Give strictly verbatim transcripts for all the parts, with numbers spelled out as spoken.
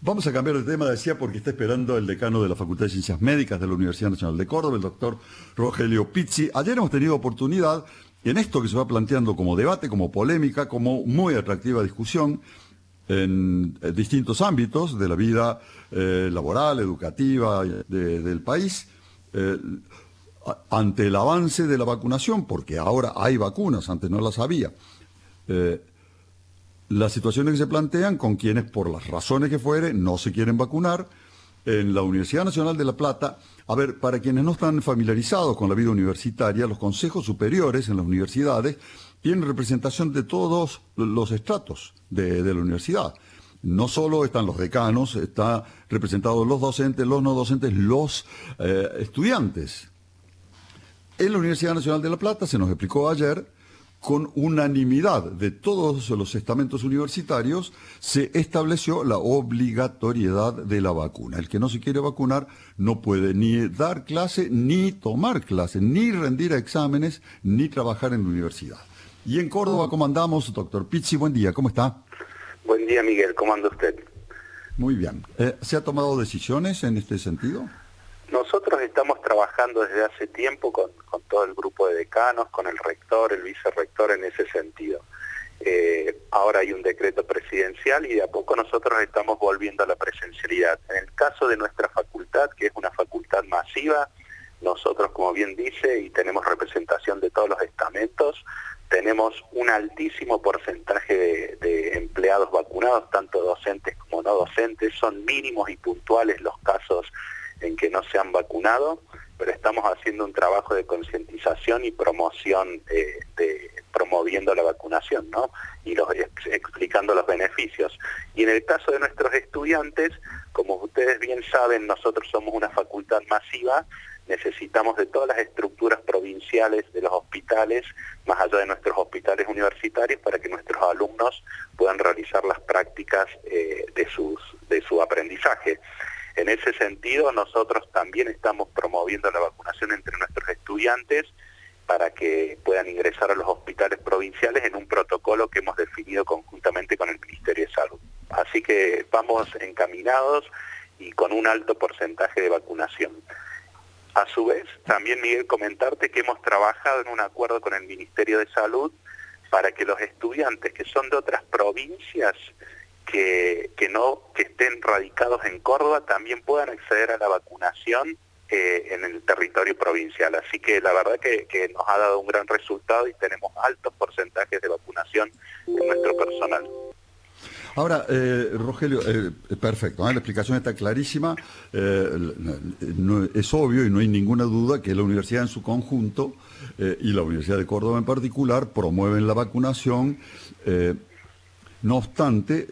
Vamos a cambiar de tema, decía, porque está esperando el decano de la Facultad de Ciencias Médicas de la Universidad Nacional de Córdoba, el doctor Rogelio Pizzi. Ayer hemos tenido oportunidad, en esto que se va planteando como debate, como polémica, como muy atractiva discusión, en distintos ámbitos de la vida eh, laboral, educativa de, del país, eh, ante el avance de la vacunación, porque ahora hay vacunas, antes no las había, eh, las situaciones que se plantean con quienes, por las razones que fuere, no se quieren vacunar. En la Universidad Nacional de La Plata, a ver, para quienes no están familiarizados con la vida universitaria, los consejos superiores en las universidades tienen representación de todos los estratos de, de la universidad. No solo están los decanos, están representados los docentes, los no docentes, los eh, estudiantes. En la Universidad Nacional de La Plata, se nos explicó ayer, con unanimidad de todos los estamentos universitarios, se estableció la obligatoriedad de la vacuna. El que no se quiere vacunar no puede ni dar clase, ni tomar clase, ni rendir exámenes, ni trabajar en la universidad. Y en Córdoba, ¿cómo andamos? Doctor Pizzi, buen día, ¿cómo está? Buen día, Miguel, ¿cómo anda usted? Muy bien. Eh, ¿Se ha tomado decisiones en este sentido? Nosotros estamos trabajando desde hace tiempo con, con todo el grupo de decanos, con el rector, el vicerrector en ese sentido. Eh, ahora hay un decreto presidencial y de a poco nosotros estamos volviendo a la presencialidad. En el caso de nuestra facultad, que es una facultad masiva, nosotros, como bien dice, y tenemos representación de todos los estamentos, tenemos un altísimo porcentaje de, de empleados vacunados, tanto docentes como no docentes. Son mínimos y puntuales los casos en que no se han vacunado, pero estamos haciendo un trabajo de concientización y promoción, eh, de, promoviendo la vacunación, ¿no? Y los, ex, explicando los beneficios. Y en el caso de nuestros estudiantes, como ustedes bien saben, nosotros somos una facultad masiva, necesitamos de todas las estructuras provinciales de los hospitales, más allá de nuestros hospitales universitarios, para que nuestros alumnos puedan realizar las prácticas eh, de, sus, de su aprendizaje. En ese sentido, nosotros también estamos promoviendo la vacunación entre nuestros estudiantes para que puedan ingresar a los hospitales provinciales en un protocolo que hemos definido conjuntamente con el Ministerio de Salud. Así que vamos encaminados y con un alto porcentaje de vacunación. A su vez, también, Miguel, comentarte que hemos trabajado en un acuerdo con el Ministerio de Salud para que los estudiantes que son de otras provincias Que, que no que estén radicados en Córdoba también puedan acceder a la vacunación eh, en el territorio provincial. Así que la verdad que, que nos ha dado un gran resultado y tenemos altos porcentajes de vacunación en nuestro personal. Ahora, eh, Rogelio, eh, perfecto, ¿eh? La explicación está clarísima, eh, no, es obvio y no hay ninguna duda que la universidad en su conjunto eh, y la Universidad de Córdoba en particular promueven la vacunación. eh, No obstante,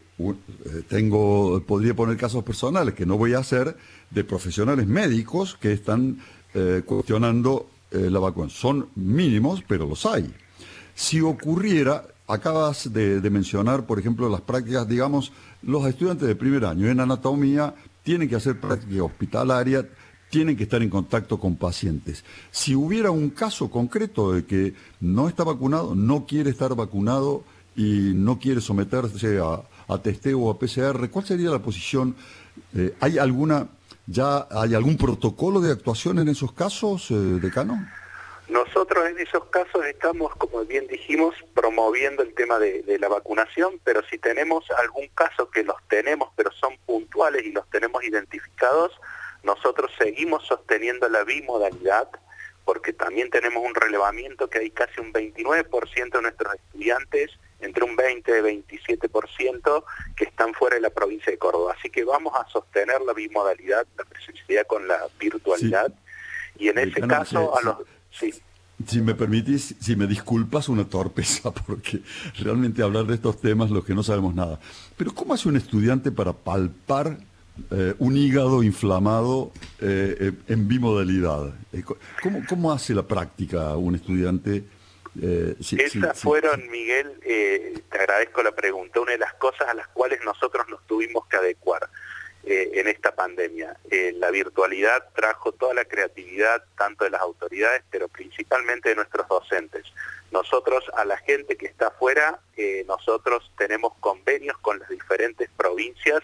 tengo, podría poner casos personales que no voy a hacer, de profesionales médicos que están eh, cuestionando eh, la vacuna. Son mínimos, pero los hay. Si ocurriera, acabas de, de mencionar, por ejemplo, las prácticas, digamos, los estudiantes de primer año en anatomía tienen que hacer práctica hospitalaria, tienen que estar en contacto con pacientes. Si hubiera un caso concreto de que no está vacunado, no quiere estar vacunado, y no quiere someterse a, a testeo o a P C R, ¿cuál sería la posición? Eh, ¿Hay alguna, ya hay algún protocolo de actuación en esos casos, eh, decano? Nosotros en esos casos estamos, como bien dijimos, promoviendo el tema de, de la vacunación, pero si tenemos algún caso, que los tenemos, pero son puntuales y los tenemos identificados, nosotros seguimos sosteniendo la bimodalidad, porque también tenemos un relevamiento que hay casi un veintinueve por ciento de nuestros estudiantes, entre un veinte y veintisiete por ciento, que están fuera de la provincia de Córdoba. Así que vamos a sostener la bimodalidad, la presencialidad con la virtualidad, sí. Y en ese Decano, caso, sí, a los... Sí. Si me permitís, si me disculpas, una torpeza, porque realmente hablar de estos temas, los que no sabemos nada. Pero ¿cómo hace un estudiante para palpar eh, un hígado inflamado eh, en bimodalidad? ¿Cómo, ¿Cómo hace la práctica un estudiante? Eh, sí, Esas sí, fueron, sí. Miguel, eh, te agradezco la pregunta, una de las cosas a las cuales nosotros nos tuvimos que adecuar eh, en esta pandemia. Eh, la virtualidad trajo toda la creatividad, tanto de las autoridades, pero principalmente de nuestros docentes. Nosotros, a la gente que está afuera, eh, nosotros tenemos convenios con las diferentes provincias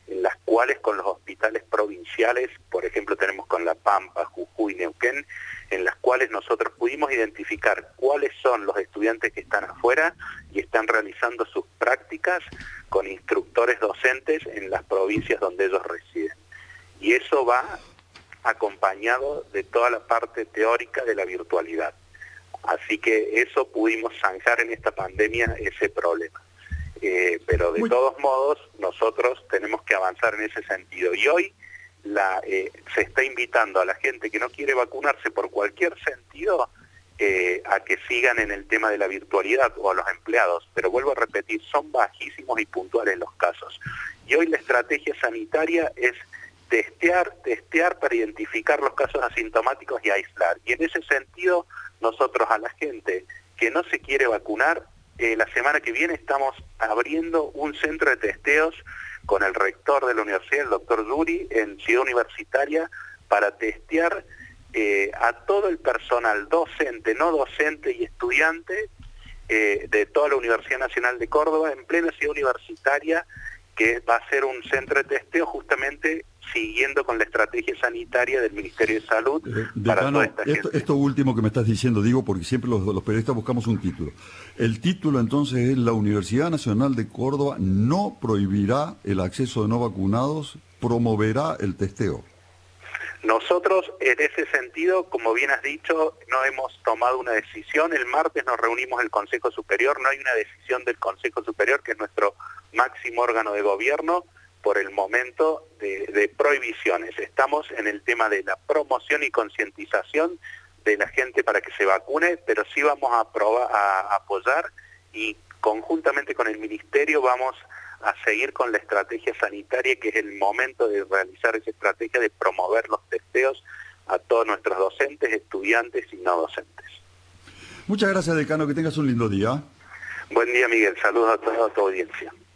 en las cuales con los hospitales provinciales, por ejemplo tenemos con La Pampa, Jujuy, Neuquén, en las cuales nosotros pudimos identificar cuáles son los estudiantes que están afuera y están realizando sus prácticas con instructores docentes en las provincias donde ellos residen. Y eso va acompañado de toda la parte teórica de la virtualidad. Así que eso pudimos zanjar en esta pandemia, ese problema. Eh, pero de Muy... todos modos, nosotros tenemos que avanzar en ese sentido. Y hoy la, eh, se está invitando a la gente que no quiere vacunarse por cualquier sentido eh, a que sigan en el tema de la virtualidad, o a los empleados. Pero vuelvo a repetir, son bajísimos y puntuales los casos. Y hoy la estrategia sanitaria es testear, testear para identificar los casos asintomáticos y aislar. Y en ese sentido, nosotros a la gente que no se quiere vacunar, Eh, la semana que viene estamos abriendo un centro de testeos con el rector de la universidad, el doctor Yuri, en Ciudad Universitaria, para testear eh, a todo el personal docente, no docente y estudiante eh, de toda la Universidad Nacional de Córdoba, en plena Ciudad Universitaria, que va a ser un centro de testeo justamente siguiendo con la estrategia sanitaria del Ministerio de Salud. Eh, para decano, toda esta esto, gente. Esto último que me estás diciendo, digo, porque siempre los, los periodistas buscamos un título. El título entonces es: la Universidad Nacional de Córdoba no prohibirá el acceso de no vacunados, promoverá el testeo. Nosotros, en ese sentido, como bien has dicho, no hemos tomado una decisión. El martes nos reunimos en el Consejo Superior, no hay una decisión del Consejo Superior, que es nuestro máximo órgano de gobierno, por el momento de, de prohibiciones. Estamos en el tema de la promoción y concientización de la gente para que se vacune, pero sí vamos a, probar, a apoyar, y conjuntamente con el Ministerio vamos a seguir con la estrategia sanitaria, que es el momento de realizar esa estrategia de promover los testeos a todos nuestros docentes, estudiantes y no docentes. Muchas gracias, decano, que tengas un lindo día. Buen día, Miguel. Saludos a toda tu audiencia.